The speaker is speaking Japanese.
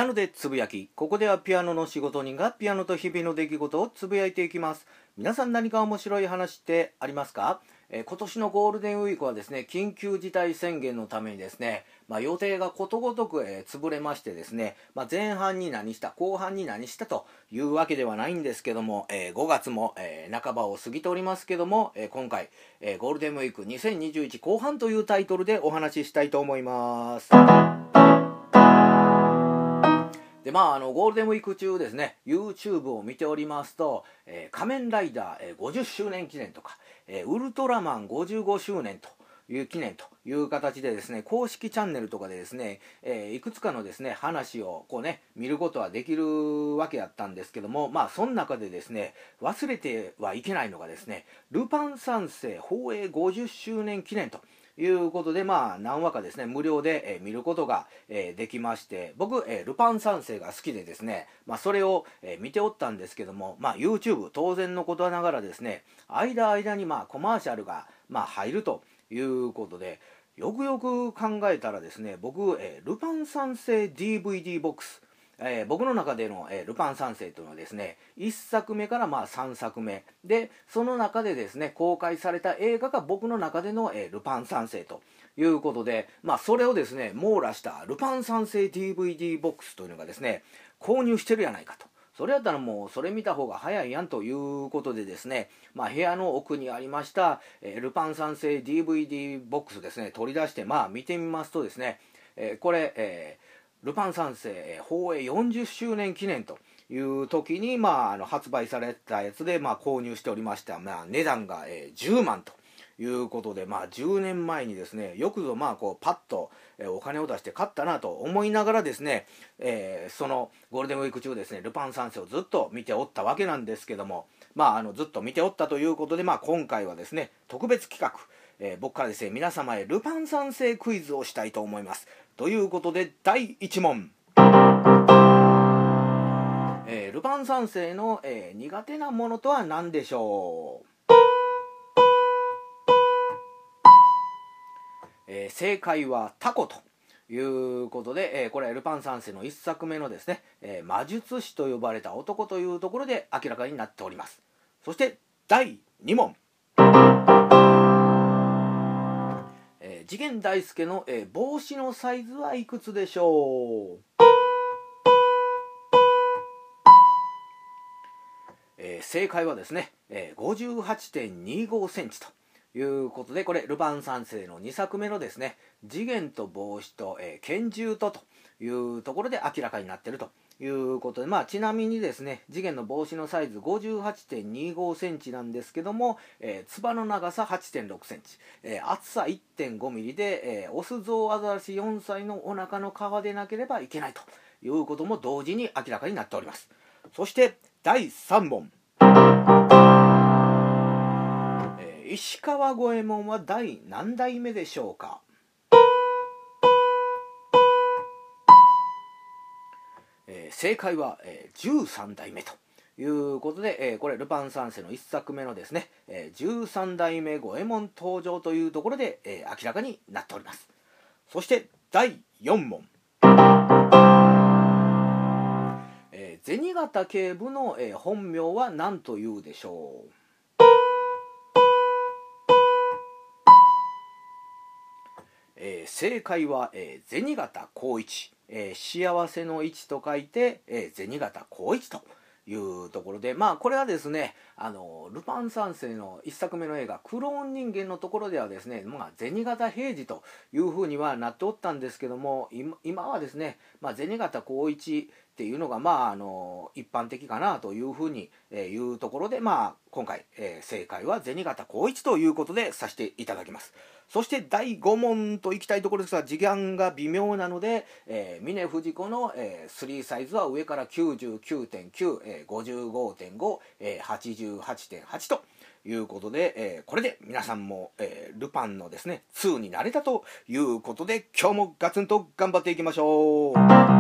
ノでつぶやき。ここではピアノの仕事人がピアノと日々の出来事をつぶやいていきます。皆さん何か面白い話ってありますか？今年のゴールデンウィークはですね、緊急事態宣言のためにですね、予定がことごとく、潰れましてですね、前半に何した後半に何したというわけではないんですけども、5月も、半ばを過ぎておりますけども、今回、ゴールデンウィーク2021後半というタイトルでお話ししたいと思います。でゴールデンウィーク中ですね、 YouTube を見ておりますと、仮面ライダー、50周年記念とか、ウルトラマン55周年という記念という形でですね、公式チャンネルとかでですね、いくつかのですね話を見ることはできるわけやったんですけども、その中でですね、忘れてはいけないのがですね、ルパン三世放映50周年記念ということで、何話かですね無料で、見ることが、できまして、僕、ルパン三世が好きでですね、それを、見ておったんですけども、YouTube 当然のことながらですね、間にコマーシャルが、入るということで、よくよく考えたらですね、僕、ルパン三世 DVD ボックス、僕の中での、ルパン三世というのはですね、1作目から3作目で、その中でですね公開された映画が僕の中での、ルパン三世ということで、それをですね網羅したルパン三世 DVD ボックスというのがですね購入してるやないかと。それやったらもうそれ見た方が早いやんということでですね、部屋の奥にありました、ルパン三世 DVD ボックスですね取り出して見てみますとですね、これ、ルパン三世放映40周年記念という時に、発売されたやつで、購入しておりました、値段が、10万ということで、10年前にですね、よくぞパッと、お金を出して買ったなと思いながらですね、そのゴールデンウィーク中ですね、ルパン三世をずっと見ておったわけなんですけども、ずっと見ておったということで、今回はですね特別企画、僕からですね皆様へルパン三世クイズをしたいと思います。ということで第1問、ルパン三世の、苦手なものとは何でしょう？正解はタコということで、これはルパン三世の1作目のですね、魔術師と呼ばれた男というところで明らかになっております。そして第2問、次元大介の、帽子のサイズはいくつでしょう？正解はですね、58.25 センチということで、これルパン三世の2作目のですね次元と帽子と、拳銃というところで明らかになっているということで、ちなみにですね次元の帽子のサイズ 58.25 センチなんですけども、つばの長さ 8.6 センチ、厚さ 1.5 ミリで、オスゾウアザラシ4歳のお腹の皮でなければいけないということも同時に明らかになっております。そして第3問、石川五右衛門は第何代目でしょうか？正解は、13代目ということで、これルパン三世の1作目のですね、13代目五右衛門登場というところで、明らかになっております。そして第4問、銭形警部の、本名は何というでしょう？正解は、銭形光一、幸せの一と書いて、銭形光一というところで、これはですねルパン三世の1作目の映画クローン人間のところではですね、銭形平次というふうにはなっておったんですけども、今はですね、銭形光一っていうのが一般的かなというふうにいうところで、今回、正解は銭形光一ということでさせていただきます。そして第5問といきたいところですが、時間が微妙なので、峰不二子の、3サイズは上から 99.9、55.5、88.8 ということで、これで皆さんも、ルパンのですね2になれたということで、今日もガツンと頑張っていきましょう。